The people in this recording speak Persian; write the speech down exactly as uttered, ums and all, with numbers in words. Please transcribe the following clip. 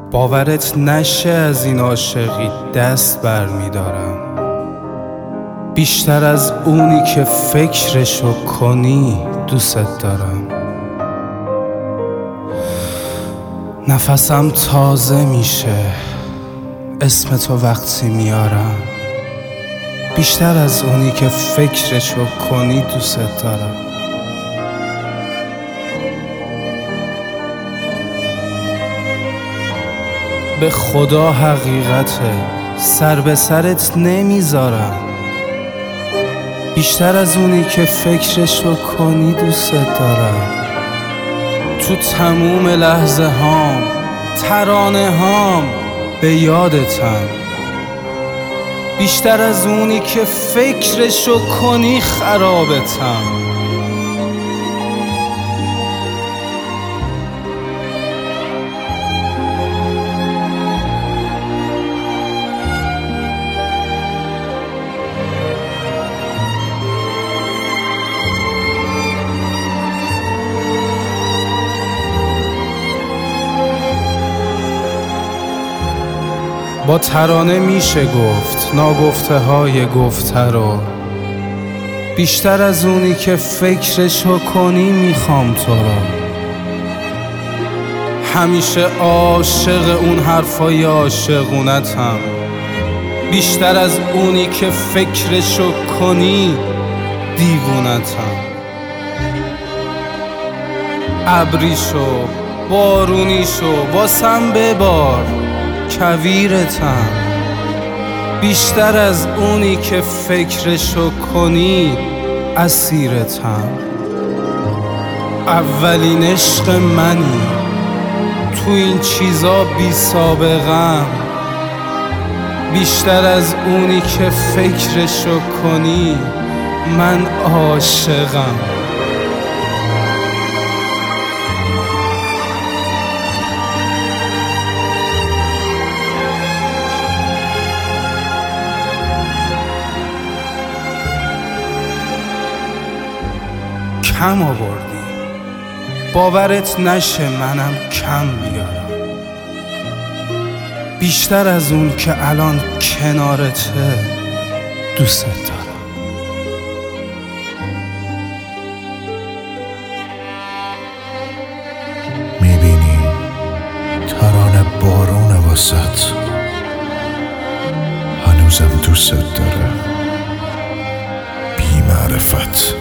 باورت نشه از این عاشقی دست بر می‌دارم، بیشتر از اونی که فکرشو کنی دوست دارم. نفسم تازه میشه اسم تو وقتی میارم، بیشتر از اونی که فکرشو کنی دوست دارم. به خدا حقیقته سر به سرت نمیذارم، بیشتر از اونی که فکرشو کنی دوست دارم. تو تموم لحظه هام ترانه هام به یادتم، بیشتر از اونی که فکرشو کنی خرابتم. با ترانه میشه گفت ناگفته های گفته رو، بیشتر از اونی که فکرشو کنی میخوام تو رو. همیشه عاشق اون حرفای عاشقونتم، بیشتر از اونی که فکرشو کنی دیوونتم. ابریشو بارونیشو واسم ببار کویرتم، بیشتر از اونی که فکرشو کنی اسیرتم. اولین عشق منی تو این چیزا بی سابقم، بیشتر از اونی که فکرشو کنی من عاشقم. کم آوردی باورت نشه منم کم بیارم، بیشتر از اون که الان کنارته دوست دارم. میبینی ترانه بارون واسط هنوزم دوست داره بی معرفت.